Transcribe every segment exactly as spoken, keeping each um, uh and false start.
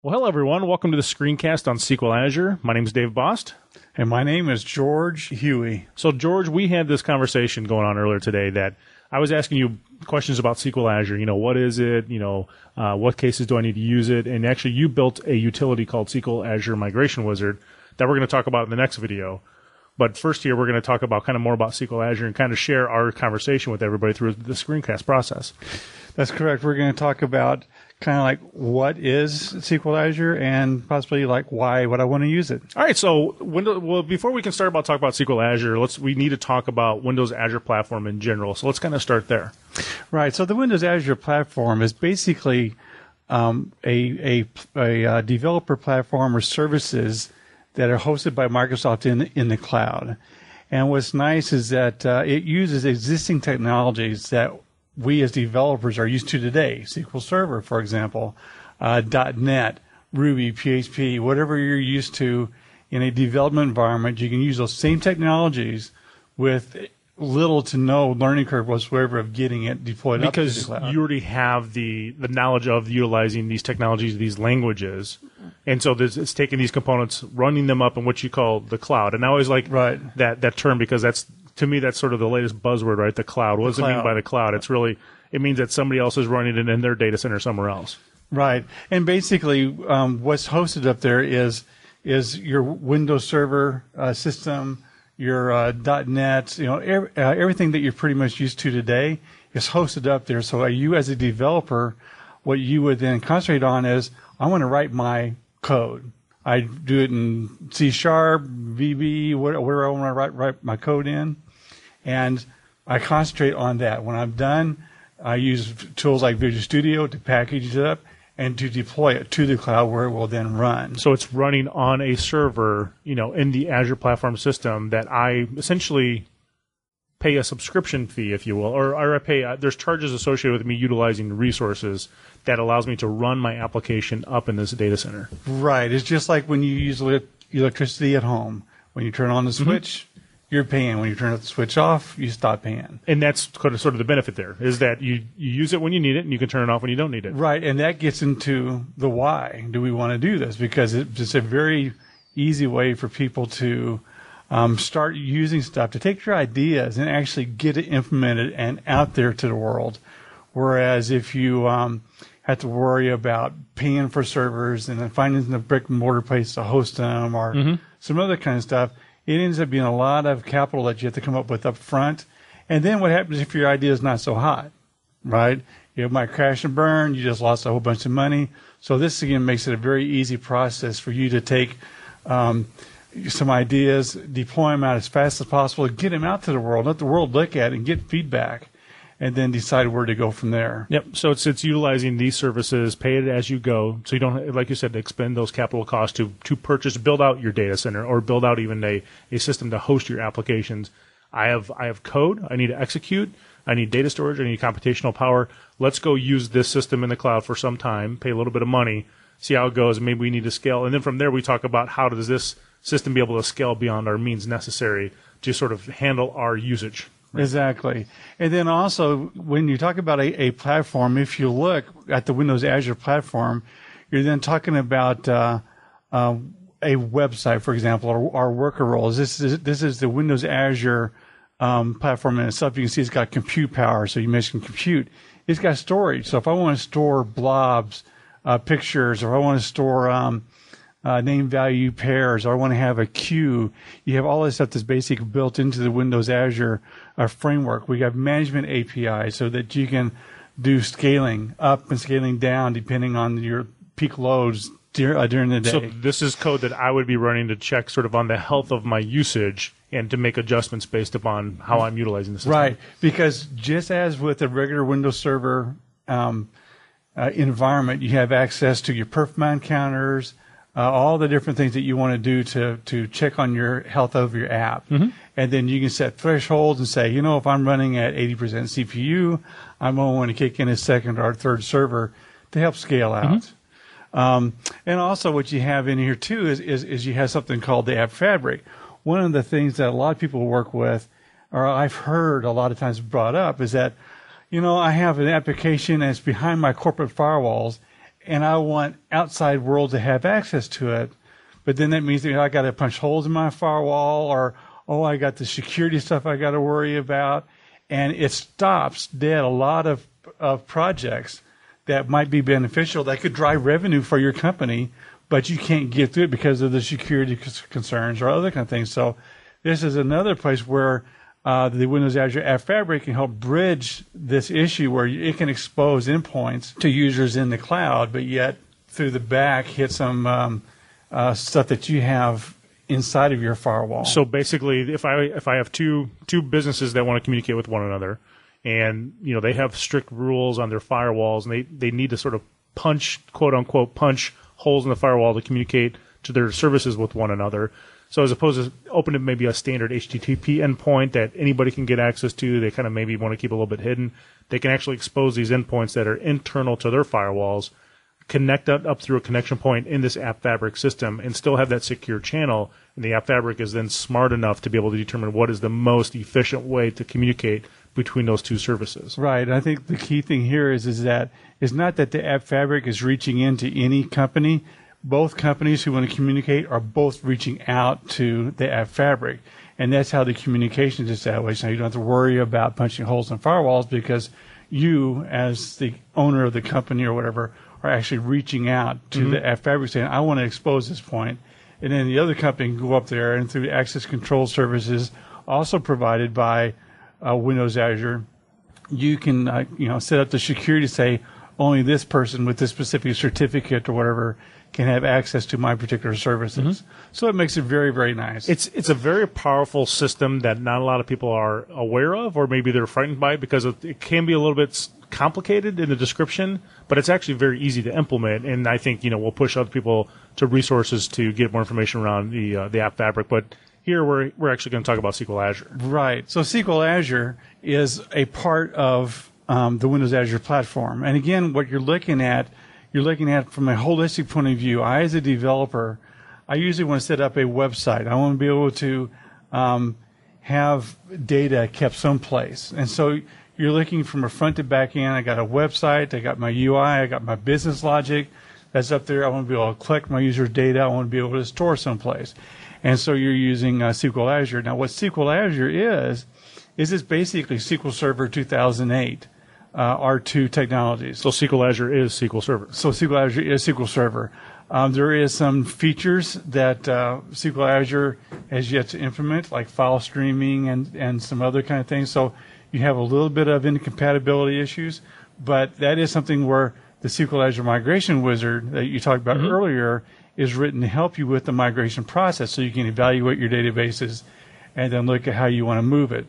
Well, hello, everyone. Welcome to the screencast on S Q L Azure. My name is Dave Bost. And my name is George Huey. So, George, we had this conversation going on earlier today that I was asking you questions about S Q L Azure. You know, what is it? You know, uh, what cases do I need to use it? And actually, you built a utility called S Q L Azure Migration Wizard that we're going to talk about in the next video. But first here, we're going to talk about kind of more about S Q L Azure and kind of share our conversation with everybody through the screencast process. That's correct. We're going to talk about kind of like what is S Q L Azure and possibly like why would I want to use it. All right. So Windows, well, before we can start about talk about S Q L Azure, let's we need to talk about Windows Azure Platform in general. So let's kind of start there. Right. So the Windows Azure Platform is basically um, a, a, a, a developer platform or services that are hosted by Microsoft in in the cloud. And what's nice is that uh, it uses existing technologies that we as developers are used to today. S Q L Server, for example, uh, .NET, Ruby, P H P, whatever you're used to in a development environment, you can use those same technologies with little to no learning curve whatsoever of getting it deployed because up to the cloud. You already have the, the knowledge of utilizing these technologies, these languages. And so this, it's taking these components, running them up in what you call the cloud. And I always like right. that, that term because that's, to me, that's sort of the latest buzzword, right? The cloud. What does it mean by the cloud? It's really, it means that somebody else is running it in their data center somewhere else. Right. And basically, um, what's hosted up there is is your Windows Server uh, system, your uh, .NET, you know, er, uh, everything that you're pretty much used to today is hosted up there. So you as a developer, what you would then concentrate on is, I want to write my code. I do it in C Sharp, V B, whatever I want to write, write my code in. And I concentrate on that. When I'm done, I use tools like Visual Studio to package it up and to deploy it to the cloud where it will then run. So it's running on a server, you know, in the Azure platform system that I essentially pay a subscription fee, if you will, or, or I pay, uh, there's charges associated with me utilizing resources that allows me to run my application up in this data center. Right. It's just like when you use electricity at home. When you turn on the switch, mm-hmm. you're paying. When you turn the switch off, you stop paying. And that's sort of the benefit there, is that you, you use it when you need it, and you can turn it off when you don't need it. Right, and that gets into the why do we want to do this, because it's a very easy way for people to um, start using stuff, to take your ideas and actually get it implemented and out there to the world. Whereas if you um, have to worry about paying for servers and then finding the brick and mortar place to host them or mm-hmm. some other kind of stuff, it ends up being a lot of capital that you have to come up with up front. And then what happens if your idea is not so hot, right? You might crash and burn. You just lost a whole bunch of money. So this, again, makes it a very easy process for you to take um, some ideas, deploy them out as fast as possible, get them out to the world, let the world look at it and get feedback, and then decide where to go from there. Yep. So it's it's utilizing these services, pay it as you go, so you don't, like you said, expend those capital costs to to purchase, build out your data center, or build out even a, a system to host your applications. I have I have code I need to execute. I need data storage. I need computational power. Let's go use this system in the cloud for some time, pay a little bit of money, see how it goes. Maybe we need to scale, and then from there we talk about how does this system be able to scale beyond our means necessary to sort of handle our usage. Right. Exactly. And then also, when you talk about a, a platform, if you look at the Windows Azure platform, you're then talking about uh, uh, a website, for example, or, or worker roles. This is this is the Windows Azure um, platform in itself. You can see it's got compute power, so you mentioned compute. It's got storage. So if I want to store blobs, uh, pictures, or I want to store um, Uh, name value pairs, or I want to have a queue. You have all this stuff that's basically built into the Windows Azure uh, framework. We have management A P I so that you can do scaling up and scaling down depending on your peak loads dur- uh, during the day. So this is code that I would be running to check sort of on the health of my usage and to make adjustments based upon how I'm utilizing the system. Right, because just as with a regular Windows Server um, uh, environment, you have access to your perf mount counters, Uh, all the different things that you want to do to to check on your health of your app. Mm-hmm. And then you can set thresholds and say, you know, if I'm running at eighty percent C P U, I'm going to want to kick in a second or third server to help scale out. Mm-hmm. Um, and also what you have in here, too, is, is, is you have something called the App Fabric. One of the things that a lot of people work with, or I've heard a lot of times brought up, is that, you know, I have an application that's behind my corporate firewalls, and I want outside world to have access to it. But then that means that I got to punch holes in my firewall, or, oh, I got the security stuff I got to worry about. And it stops dead a lot of, of projects that might be beneficial, that could drive revenue for your company, but you can't get through it because of the security concerns or other kind of things. So this is another place where uh, the Windows Azure App Fabric can help bridge this issue where it can expose endpoints to users in the cloud, but yet through the back hit some um, uh, stuff that you have inside of your firewall. So basically, if I if I have two two businesses that want to communicate with one another, and you know they have strict rules on their firewalls, and they, they need to sort of punch, quote unquote, punch holes in the firewall to communicate to their services with one another. So as opposed to opening maybe a standard H T T P endpoint that anybody can get access to, they kind of maybe want to keep a little bit hidden. They can actually expose these endpoints that are internal to their firewalls, connect up, up through a connection point in this App Fabric system, and still have that secure channel. And the App Fabric is then smart enough to be able to determine what is the most efficient way to communicate between those two services. Right. I think the key thing here is is that it's not that the App Fabric is reaching into any company. Both companies who want to communicate are both reaching out to the App Fabric. And that's how the communication is established. Now, you don't have to worry about punching holes in firewalls because you, as the owner of the company or whatever, are actually reaching out to mm-hmm. the App Fabric saying, I want to expose this point. And then the other company can go up there and through access control services also provided by uh, Windows Azure, you can uh, you know set up the security to say only this person with this specific certificate or whatever can have access to my particular services. Mm-hmm. So it makes it very, very nice. It's it's a very powerful system that not a lot of people are aware of, or maybe they're frightened by it because it, it can be a little bit complicated in the description, but it's actually very easy to implement. And I think you know we'll push other people to resources to get more information around the uh, the App Fabric. But here we're we're actually going to talk about S Q L Azure. Right. So S Q L Azure is a part of um, the Windows Azure platform. And again, what you're looking at, you're looking at from a holistic point of view. I, as a developer, I usually want to set up a website. I want to be able to um, have data kept someplace. And so you're looking from a front to back end. I got a website. I got my U I. I got my business logic that's up there. I want to be able to collect my user's data. I want to be able to store someplace. And so you're using uh, S Q L Azure. Now, what S Q L Azure is, is it's basically S Q L Server two thousand eight, uh, R two technologies. So S Q L Azure is S Q L Server. So S Q L Azure is S Q L Server. Um, there is some features that uh, S Q L Azure has yet to implement, like file streaming and, and some other kind of things. So you have a little bit of incompatibility issues, but that is something where the S Q L Azure Migration Wizard that you talked about mm-hmm. earlier is written to help you with the migration process so you can evaluate your databases and then look at how you want to move it.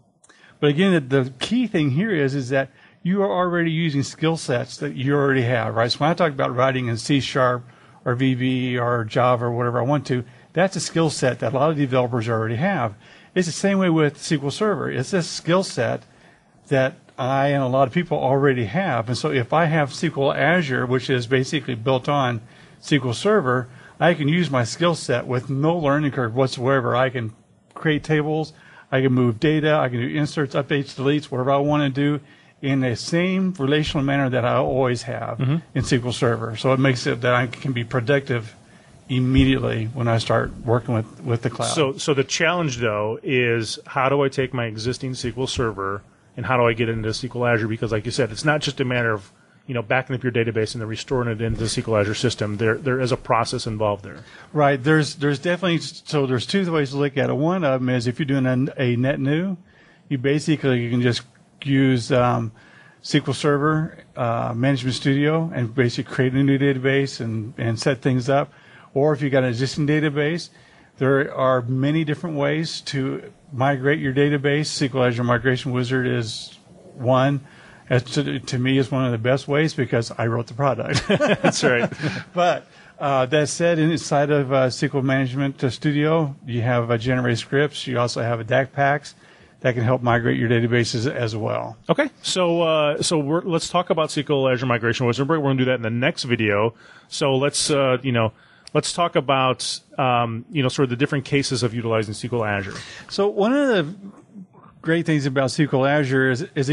But again, the, the key thing here is, is that you are already using skill sets that you already have, right? So when I talk about writing in C Sharp or V B or Java or whatever I want to, that's a skill set that a lot of developers already have. It's the same way with S Q L Server. It's a skill set that I and a lot of people already have. And so if I have S Q L Azure, which is basically built on S Q L Server, I can use my skill set with no learning curve whatsoever. I can create tables, I can move data, I can do inserts, updates, deletes, whatever I want to do in the same relational manner that I always have mm-hmm. in S Q L Server. So it makes it that I can be productive immediately when I start working with, with the cloud. So, so the challenge, though, is how do I take my existing S Q L Server and how do I get into S Q L Azure? Because like you said, it's not just a matter of you know, backing up your database and then restoring it into the S Q L Azure system. There, there is a process involved there. Right. There's, there's definitely. So there's two ways to look at it. One of them is if you're doing a, a net new, you basically you can just use um, S Q L Server uh, Management Studio and basically create a new database and, and set things up. Or if you've got an existing database, there are many different ways to migrate your database. S Q L Azure Migration Wizard is one. As to, to me, is one of the best ways because I wrote the product. That's right. But uh, that said, inside of uh, S Q L Management Studio, you have uh, generated scripts. You also have a D A C packs that can help migrate your databases as well. Okay, so uh, so we're, let's talk about S Q L Azure Migration Wizard. We're going to do that in the next video. So let's uh, you know. Let's talk about um, you know sort of the different cases of utilizing S Q L Azure. So one of the great things about S Q L Azure is, is again,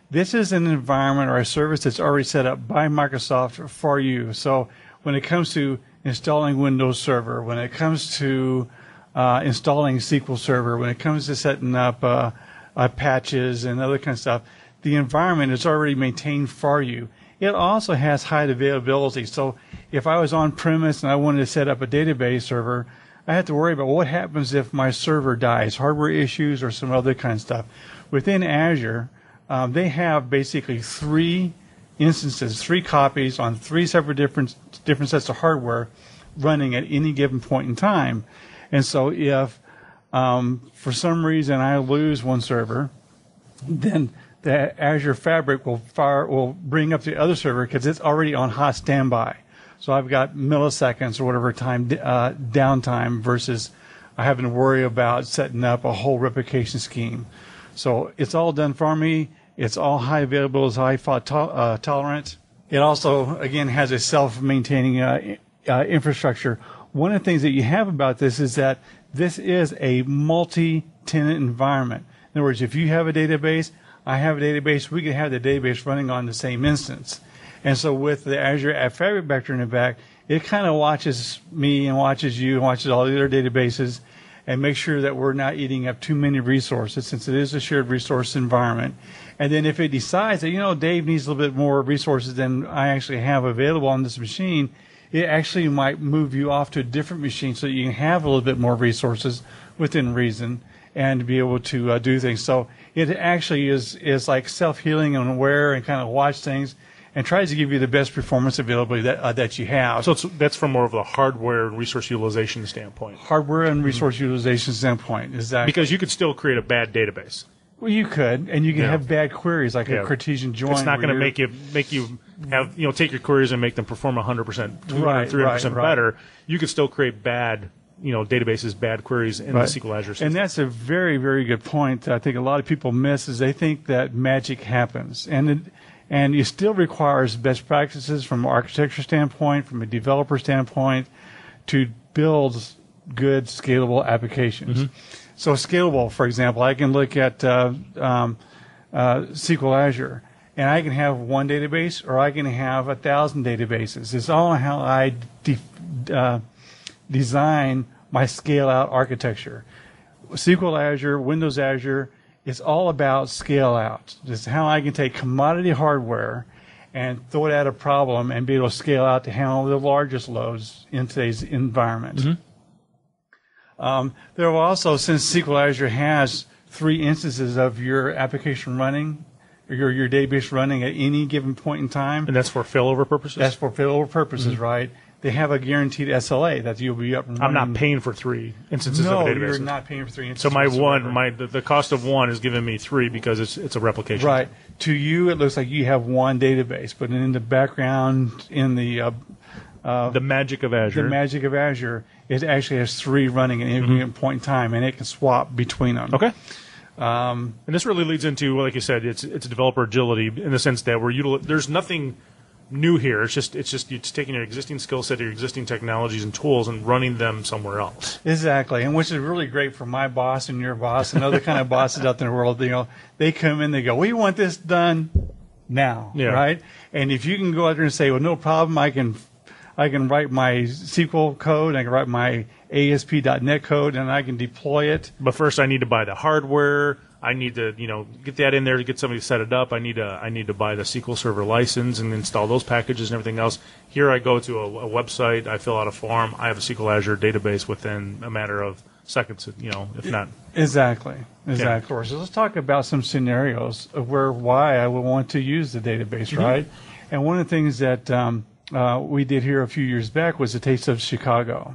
this is an environment or a service that's already set up by Microsoft for you. So when it comes to installing Windows Server, when it comes to uh, installing S Q L Server, when it comes to setting up uh, uh, patches and other kind of stuff, the environment is already maintained for you. It also has high availability. So if I was on premise and I wanted to set up a database server, I have to worry about what happens if my server dies, hardware issues or some other kind of stuff. Within Azure, um, they have basically three instances, three copies on three separate different different sets of hardware running at any given point in time. And so if um, for some reason I lose one server, then the Azure Fabric will fire will bring up the other server because it's already on hot standby. So I've got milliseconds or whatever time uh, downtime versus having to worry about setting up a whole replication scheme. So it's all done for me. It's all high available, it's high fault to- uh, tolerant. It also, again, has a self-maintaining uh, uh, infrastructure. One of the things that you have about this is that this is a multi-tenant environment. In other words, if you have a database, I have a database, we can have the database running on the same instance. And so with the Azure App Fabric Vector in the back, it kind of watches me and watches you and watches all the other databases and makes sure that we're not eating up too many resources since it is a shared resource environment. And then if it decides that, you know, Dave needs a little bit more resources than I actually have available on this machine, it actually might move you off to a different machine so that you can have a little bit more resources within reason and be able to uh, do things. So it actually is, is like self-healing and aware and kind of watch things and tries to give you the best performance availability that uh, that you have. So it's, that's from more of a hardware and resource utilization standpoint. Hardware and resource mm-hmm. utilization standpoint, exactly. Because you could still create a bad database. Well, you could, and you can yeah. have bad queries like yeah. a Cartesian join. It's not going to make you make you have you know take your queries and make them perform one hundred percent, two hundred, right, three hundred percent right, right. better. You could still create bad you know databases, bad queries in right. the S Q L Azure system. And that's a very, very good point that I think a lot of people miss is they think that magic happens. And it, And it still requires best practices from an architecture standpoint, from a developer standpoint, to build good scalable applications. Mm-hmm. So scalable, for example, I can look at uh, um, uh, S Q L Azure, and I can have one database, or I can have a thousand databases. It's all how I de- uh, design my scale-out architecture. S Q L Azure, Windows Azure, it's all about scale out. It's how I can take commodity hardware and throw it at a problem and be able to scale out to handle the largest loads in today's environment. Mm-hmm. Um, there are also, since S Q L Azure has three instances of your application running, or your, your database running at any given point in time. And that's for failover purposes? That's for failover purposes, mm-hmm. right? They have a guaranteed S L A that you'll be up and running. I'm not paying for three instances no, of a database. No, you're not paying for three instances. So my one, my the, the cost of one is giving me three because it's it's a replication. Right. To you, it looks like you have one database, but in the background, in the uh, uh, the magic of Azure, the magic of Azure, it actually has three running at any mm-hmm. given point in time, and it can swap between them. Okay. Um, and this really leads into, like you said, it's it's developer agility in the sense that we're util- there's nothing new here. It's just it's just it's taking your existing skill set, your existing technologies and tools, and running them somewhere else. Exactly, and which is really great for my boss and your boss and other kind of bosses out in the world. You know, they come in, they go, "We want this done now," yeah. right? And if you can go out there and say, "Well, no problem, I can, I can write my S Q L code, I can write my A S P dot net code, and I can deploy it." But first, I need to buy the hardware. I need to, you know, get that in there to get somebody to set it up. I need to, I need to buy the S Q L Server license and install those packages and everything else. Here, I go to a, a website, I fill out a form, I have a S Q L Azure database within a matter of seconds, you know, if not. Exactly, exactly. Yeah. So let's talk about some scenarios of where why I would want to use the database, mm-hmm. right? And one of the things that um, uh, we did here a few years back was the Taste of Chicago,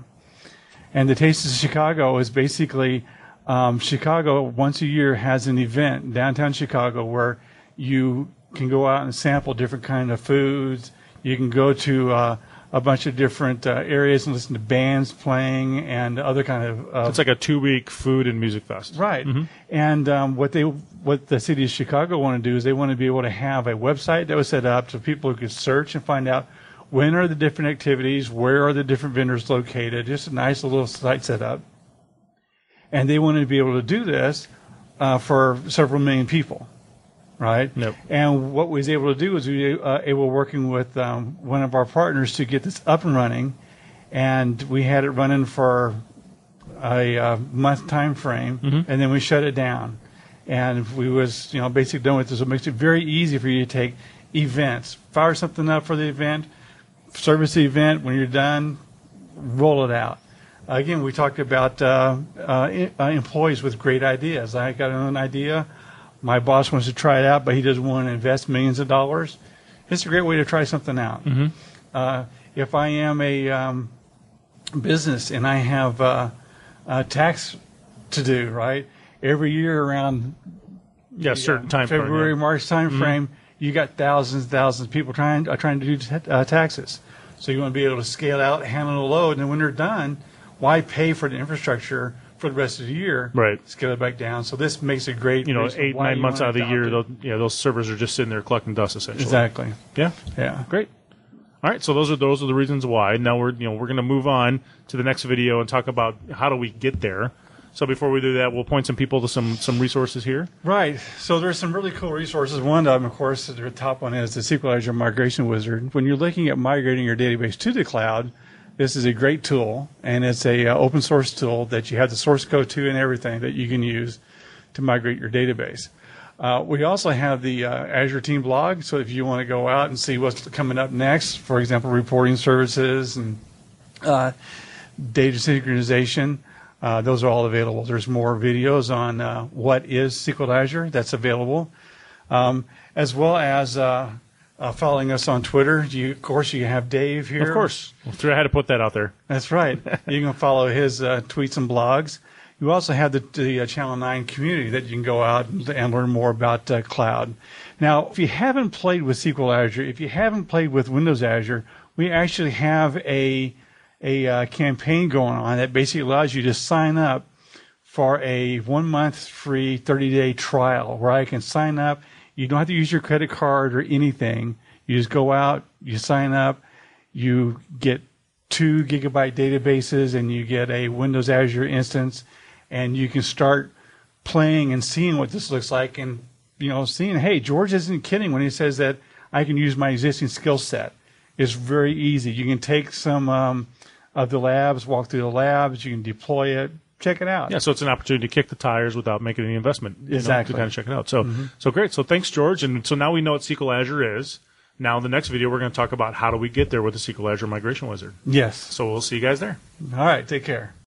and the Taste of Chicago is basically. Um, Chicago once a year has an event, downtown Chicago, where you can go out and sample different kind of foods. You can go to uh, a bunch of different uh, areas and listen to bands playing and other kind of. Uh, it's like a two-week food and music fest, right? Mm-hmm. And um, what they, what the city of Chicago want to do is they want to be able to have a website that was set up so people could search and find out when are the different activities, where are the different vendors located. Just a nice little site set up. And they wanted to be able to do this uh, for several million people. right? Yep. And what we was able to do was we were uh, able working with um, one of our partners to get this up and running, and we had it running for a uh, month time frame, Mm-hmm. and then we shut it down. And we was, you know, basically done with this. It makes it very easy for you to take events, fire something up for the event, service the event. When you're done, roll it out. Again, we talked about uh, uh, uh, employees with great ideas. I got an idea. My boss wants to try it out, but he doesn't want to invest millions of dollars. It's a great way to try something out. Mm-hmm. Uh, if I am a um, business and I have uh, uh, tax to do, right? Every year around Yeah, the, certain uh, time frame, February, yeah. March time frame, you got thousands and thousands of people trying uh, trying to do t- uh, taxes. So you want to be able to scale out, handle the load, and then when they're done, why pay for the infrastructure for the rest of the year? Right. Scale it back down. So this makes a great, You know, reason eight, why nine you months want out of the to year, adopt those, yeah, those servers are just sitting there collecting dust, it. essentially. Exactly. Yeah. Yeah. Great. All right, so those are those are the reasons why. Now we're you know we're going to move on to the next video and talk about how do we get there. So before we do that, we'll point some people to some some resources here. Right. So there's some really cool resources. One of them, of course, the top one is the S Q L Azure Migration Wizard. When you're looking at migrating your database to the cloud, this is a great tool, and it's a uh, open source tool that you have the source code to and everything that you can use to migrate your database. Uh, we also have the uh, Azure Team blog, so if you want to go out and see what's coming up next, for example, reporting services and uh, data synchronization, uh, those are all available. There's more videos on uh, what is S Q L Azure that's available, um, as well as uh, uh, following us on Twitter. You, of course, you have Dave here. Of course, I had to put that out there. That's right. You can follow his uh, tweets and blogs. You also have the, the uh, Channel nine community that you can go out and, and learn more about uh, cloud. Now, if you haven't played with S Q L Azure, if you haven't played with Windows Azure, we actually have a a uh, campaign going on that basically allows you to sign up for a one-month free thirty-day trial where I can sign up. You don't have to use your credit card or anything. You just go out, you sign up, you get two gigabyte databases, and you get a Windows Azure instance, and you can start playing and seeing what this looks like, and you know, seeing, hey, George isn't kidding when he says that I can use my existing skill set. It's very easy. You can take some um, of the labs, walk through the labs, you can deploy it, check it out. Yeah, so it's an opportunity to kick the tires without making any investment. You Exactly. know, to kind of check it out. So, mm-hmm. so great. So thanks, George. And so now we know what S Q L Azure is. Now, in the next video, we're going to talk about how do we get there with the S Q L Azure Migration Wizard. Yes. So we'll see you guys there. All right. Take care.